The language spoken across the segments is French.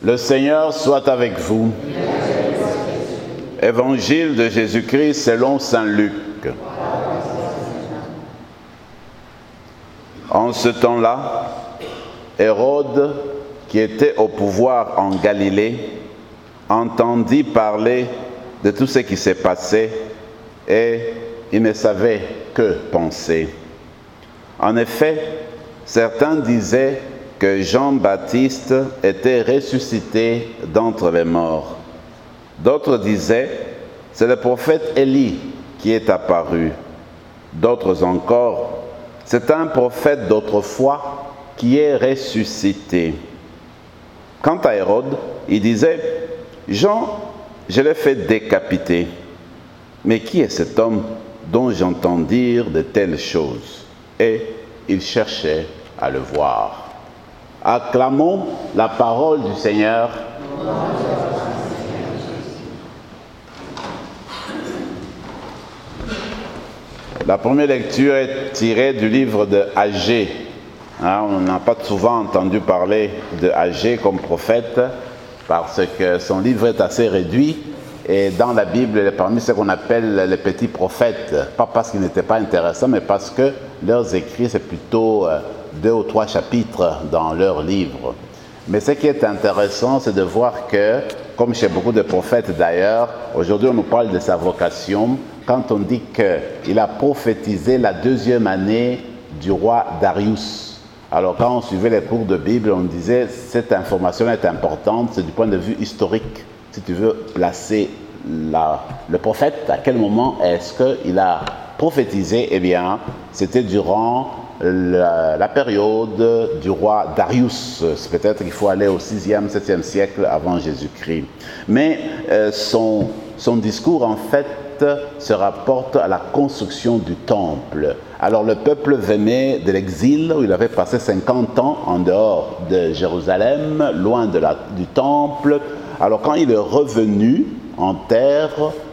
Le Seigneur soit avec vous. Évangile de Jésus-Christ selon saint Luc. En ce temps-là, Hérode, qui était au pouvoir en Galilée, entendit parler de tout ce qui s'est passé et il ne savait que penser. En effet, certains disaient que Jean-Baptiste était ressuscité d'entre les morts. D'autres disaient, c'est le prophète Élie qui est apparu. D'autres encore, c'est un prophète d'autrefois qui est ressuscité. Quant à Hérode, il disait, Jean, je l'ai fait décapiter. Mais qui est cet homme dont j'entends dire de telles choses? Et il cherchait à le voir. Acclamons la parole du Seigneur. La première lecture est tirée du livre de Agée. On n'a pas souvent entendu parler de Agée comme prophète parce que son livre est assez réduit et dans la Bible, il est parmi ce qu'on appelle les petits prophètes. Pas parce qu'ils n'étaient pas intéressants, mais parce que leurs écrits, c'est plutôt 2 ou 3 chapitres dans leurs livres. Mais ce qui est intéressant, c'est de voir que, comme chez beaucoup de prophètes d'ailleurs, aujourd'hui on nous parle de sa vocation, quand on dit qu'il a prophétisé la 2e année du roi Darius. Alors quand on suivait les cours de Bible, on disait cette information est importante, c'est du point de vue historique. Si tu veux placer le prophète, à quel moment est-ce qu'il a prophétisé? Eh bien, c'était durant la période du roi Darius. Peut-être qu'il faut aller au 6e, 7e siècle avant Jésus-Christ. Mais son discours, en fait, se rapporte à la construction du temple. Alors le peuple venait de l'exil où il avait passé 50 ans en dehors de Jérusalem, loin du temple. Alors quand il est revenu en terre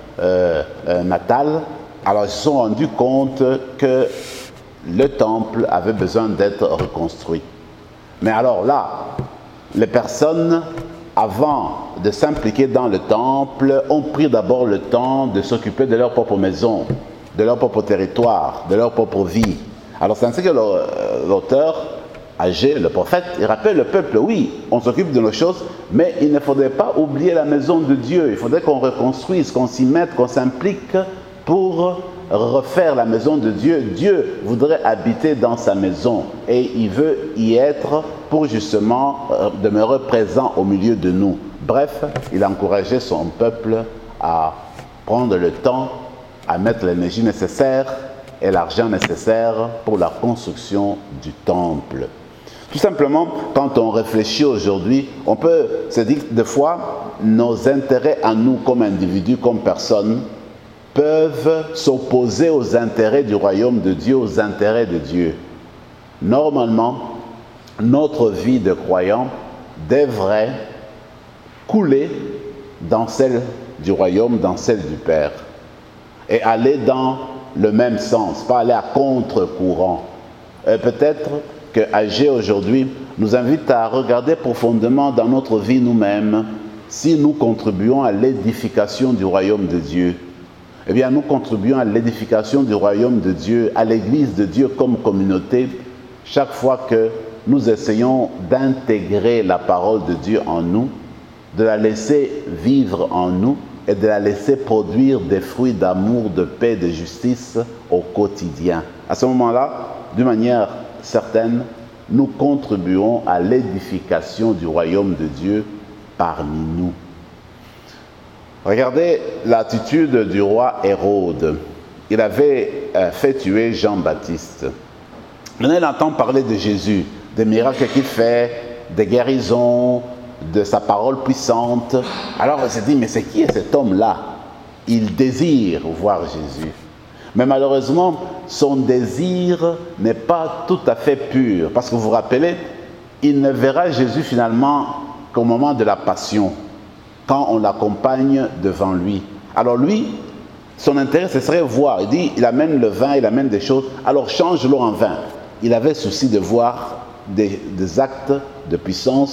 natale, alors ils se sont rendus compte que le temple avait besoin d'être reconstruit. Mais alors là, les personnes, avant de s'impliquer dans le temple, ont pris d'abord le temps de s'occuper de leur propre maison, de leur propre territoire, de leur propre vie. Alors c'est ainsi que l'auteur, Agée, le prophète, il rappelle le peuple, oui, on s'occupe de nos choses, mais il ne faudrait pas oublier la maison de Dieu. Il faudrait qu'on reconstruise, qu'on s'y mette, qu'on s'implique pour refaire la maison de Dieu. Dieu voudrait habiter dans sa maison et il veut y être pour justement demeurer présent au milieu de nous. Bref, il a encouragé son peuple à prendre le temps, à mettre l'énergie nécessaire et l'argent nécessaire pour la construction du temple. Tout simplement, quand on réfléchit aujourd'hui, on peut se dire que des fois, nos intérêts à nous comme individus, comme personnes, peuvent s'opposer aux intérêts du royaume de Dieu, aux intérêts de Dieu. Normalement, notre vie de croyant devrait couler dans celle du royaume, dans celle du Père, et aller dans le même sens, pas aller à contre-courant. Peut-être que Agée aujourd'hui nous invite à regarder profondément dans notre vie nous-mêmes si nous contribuons à l'édification du royaume de Dieu. Eh bien, nous contribuons à l'édification du royaume de Dieu, à l'Église de Dieu comme communauté, chaque fois que nous essayons d'intégrer la parole de Dieu en nous, de la laisser vivre en nous et de la laisser produire des fruits d'amour, de paix, de justice au quotidien. À ce moment-là, d'une manière certaine, nous contribuons à l'édification du royaume de Dieu parmi nous. Regardez l'attitude du roi Hérode. Il avait fait tuer Jean-Baptiste. Maintenant, il entend parler de Jésus, des miracles qu'il fait, des guérisons, de sa parole puissante. Alors il s'est dit, mais c'est qui est cet homme-là? Il désire voir Jésus. Mais malheureusement, son désir n'est pas tout à fait pur. Parce que vous vous rappelez, il ne verra Jésus finalement qu'au moment de la passion, quand on l'accompagne devant lui. Alors lui, son intérêt, ce serait voir. Il dit, il amène le vin, il amène des choses, alors change l'eau en vin. Il avait souci de voir des actes de puissance,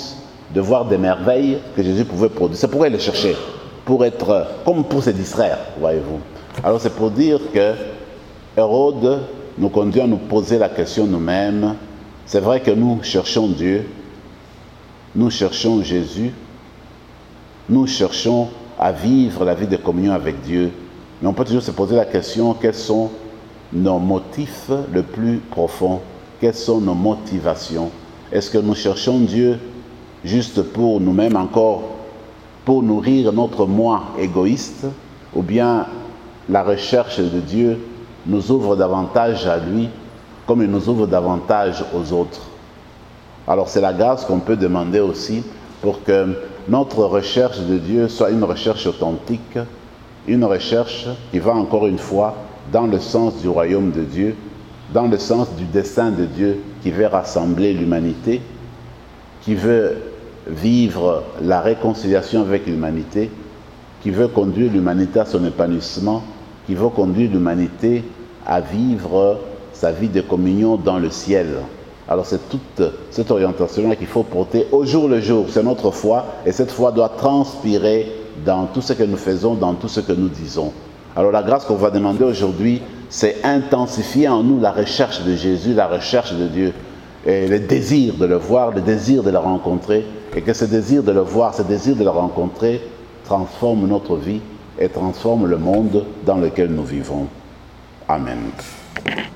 de voir des merveilles que Jésus pouvait produire. C'est pourquoi il les cherchait, pour être, comme pour se distraire, voyez-vous. Alors c'est pour dire que Hérode nous conduit à nous poser la question nous-mêmes. C'est vrai que nous cherchons Dieu, nous cherchons Jésus, nous cherchons à vivre la vie de communion avec Dieu. Mais on peut toujours se poser la question, quels sont nos motifs les plus profonds? Quelles sont nos motivations? Est-ce que nous cherchons Dieu juste pour nous-mêmes encore, pour nourrir notre moi égoïste? Ou bien la recherche de Dieu nous ouvre davantage à lui, comme il nous ouvre davantage aux autres? Alors c'est la grâce qu'on peut demander aussi pour que notre recherche de Dieu soit une recherche authentique, une recherche qui va encore une fois dans le sens du royaume de Dieu, dans le sens du dessein de Dieu qui veut rassembler l'humanité, qui veut vivre la réconciliation avec l'humanité, qui veut conduire l'humanité à son épanouissement, qui veut conduire l'humanité à vivre sa vie de communion dans le ciel. Alors c'est toute cette orientation-là qu'il faut porter au jour le jour. C'est notre foi et cette foi doit transpirer dans tout ce que nous faisons, dans tout ce que nous disons. Alors la grâce qu'on va demander aujourd'hui, c'est intensifier en nous la recherche de Jésus, la recherche de Dieu, et le désir de le voir, le désir de le rencontrer, et que ce désir de le voir, ce désir de le rencontrer transforme notre vie et transforme le monde dans lequel nous vivons. Amen.